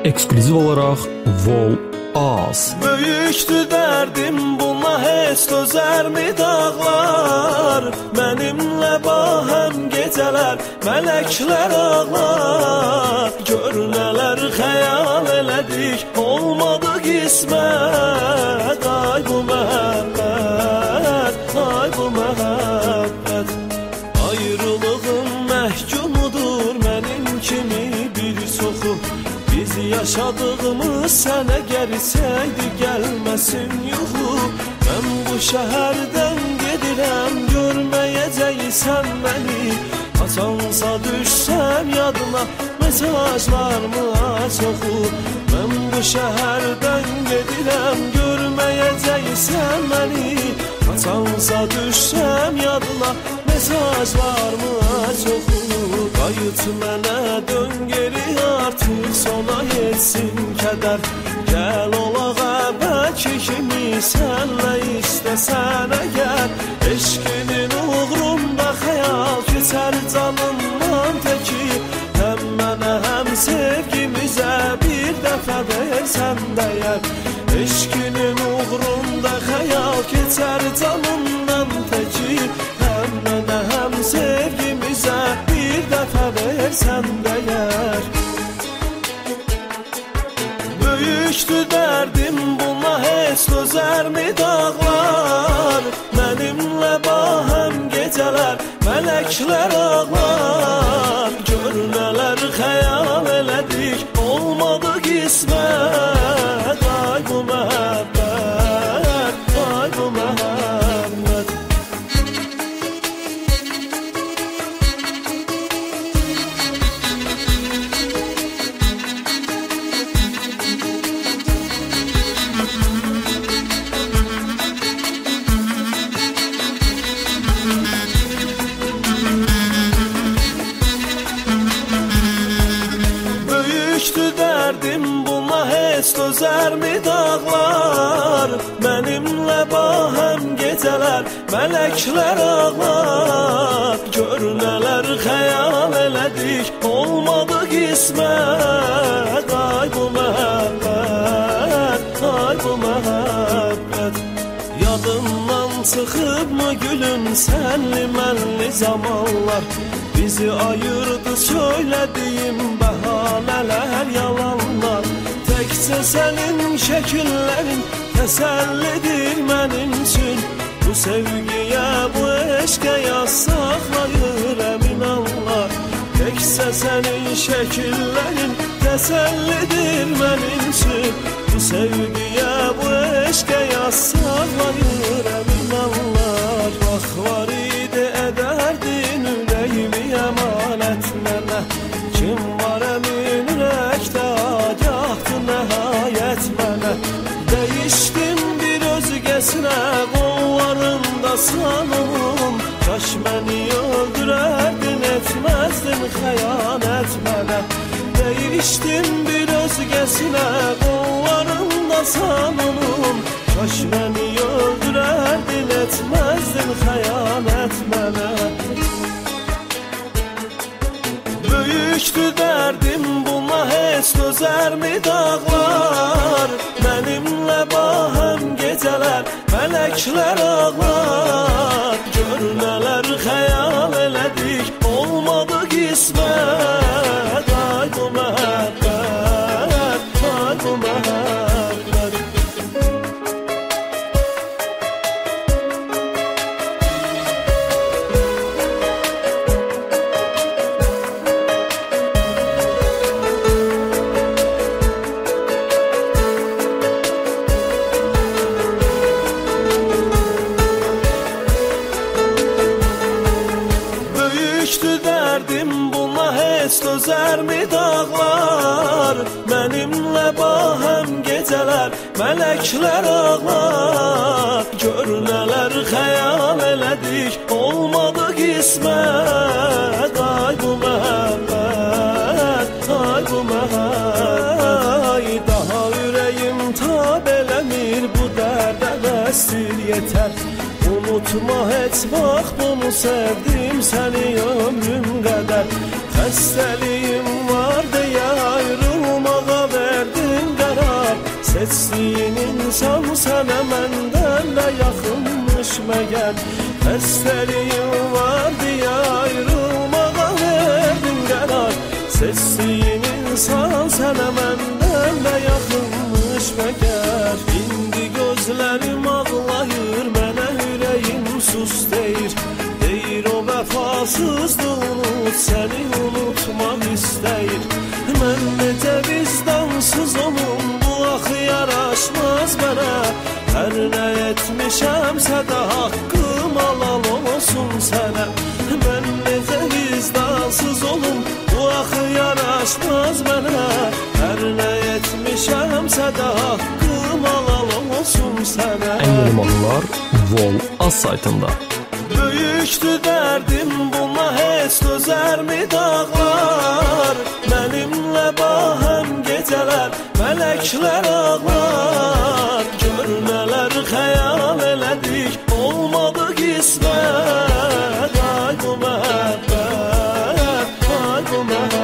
Eksklüziv olaraq Vol Az. Böyüktü derdim, buna heç dözərmi dağlar? Mənimlə bahəm gecələr, mələklər ağlar. Gör nələr xəyal elədik, olmadı qismət. Ay bu məhəbbət, ay bu məhəbbət. Ayrılığın məhkumudur mənim kimi bir çoxu. Biz yaşadığımız sənə gərsəydi gəlməsin yuxu. Mən bu şəhərdən gedirəm, görməyəcəksən məni. Haçansa düşsəm yadına, mesajlarımı aç oxu. Mən bu şəhərdən gedirəm, görməyəcəksən məni. Haçansa düşsəm yadına, mesajlarımı aç oxu. Qayıt mənə, dön geri artıq, sona yetsin kədər. Gəl olaq əvvəlki kimi, sənlə istəsən əgər. Eşqinin uğrunda xəyal keçər canımdan təki. Həm mənə, həm sevgimizə bir dəfə versən dəyər. Eşqinin uğrunda xəyal keçər canımdan təki. Həm mənə, həm sevgimizə bir dəfə versən dəyər. Böyüktü dərdim, buna heç dözərmi dağlar? Mənimlə bahəm gecələr, mələklər ağlar. Gör nələr xəyal elədik, olmadı qismət. Ay bu məhəbbət, ay bu məhəbbət. Böyüktü dərdim, buna heç dözərmi dağlar? Mənimlə bahəm gecələr, mələklər ağlar. Gör nələr xəyal elədik, olmadı qismət. Ay bu məhəbbət, ay bu məhəbbət. Yadımdan çıxıbmı gülüm sənli mənli zamanlar? Bizi ayırdı söylədiyim bəhanələr, yalanlar. Təkcə sənin şəkillərin təsəllidir mənim üçün. Bu sevgiyə, bu eşqə yaz saxlayır əmin Allah. Təkcə sənin şəkillərin təsəllidir mənim üçün. Bu sevgiyə, bu eşqə yaz saxlayır əmin Allah. Vaxt var idi edərdin ürəyimi əmanət mənə. Kim var əmin ürəkdə agahdı nəhayət mənə. Dəyişdim bir özgəsinə, qollarında sanım. Kaş məni öldürərdin, etməzdin xəyanət mənə. Dəyişdim bir özgəsinə, qollarında sanım. Kaş məni öldürərdin, etməzdin xəyanət mənə. Böyüktü dərdim, buna heç dözərmi dağlar? Mənimlə bahəm gecələr, mələklər ağlar. Gör nələr xəyal elədik, olmadı qismət. Ay bu məhəbbət, ay bu məhəbbət. Böyüktü dərdim, buna heç dözərmi dağlar? Mənimlə bahəm gecələr, mələklər ağlar. Gör nələr xəyal elədik, olmadı qismət. Ay bu məhəbbət, ay bu məhəbbət. Daha ürəyim tab eləmir, bu dərdə bəsdir yetər. Unutma heç vaxt bunu sevdim səni ömrüm qədər. Xəstəliyim var deyə ayrılmağa ver. seçdiyin insan sənə məndən də yaxınmış məgər? Xəstəliyim var deyə ayrılmağa verdin qərar. Seçdiyin insan sənə məndən də yaxınmış məgər? İndi gözlərim ağlayır, mənə ürəyim sus deyir. Deyir o vəfasızdı unut, səni unutmaq istəyir. Mən necə vicdansız olum, bu axı yaraşmaz mənə. Hər nə etmişəmsə də haqqım halal olsun sənə. Mən necə vicdansız olum, bu axı yaraşmaz mənə. Hər nə etmişəmsə də haqqım halal olsun sənə. Ən yeni mahnılar Vol.az saytında. Böyükdür dərdim, buna heç dözərmi dağlar? Mənimlə bahəm gecələr, mələklər ağlar. Gör nələr xəyal elədik, olmadı qismət. Ay bu məhəbbət, ay bu məhəbbət.